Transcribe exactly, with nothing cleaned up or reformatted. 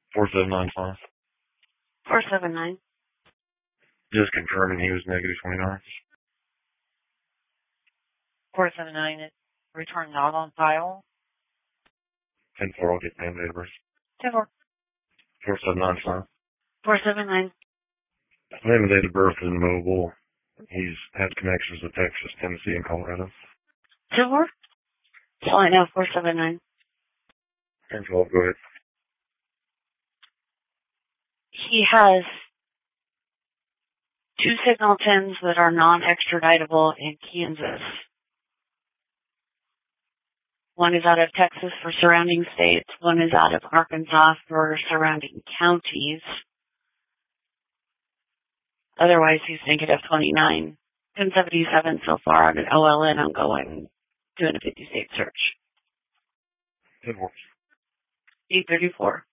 four seven nine five. four seven nine. Just confirming he was negative twenty-nine. four seven nine, return not on file. ten four, I'll get name date of birth. ten four. four seven nine five. four seven nine. Name and date of birth is mobile. He's had connections to Texas, Tennessee, and Colorado. ten four? That's all I know, four seven nine. ten twelve, go ahead. He has two signal tens that are non-extraditable in Kansas. One is out of Texas for surrounding states. One is out of Arkansas for surrounding counties. Otherwise, he's negative twenty-nine. ten seventy-seven so far on an O L N ongoing, doing a fifty-state search. ten four. eight thirty-four.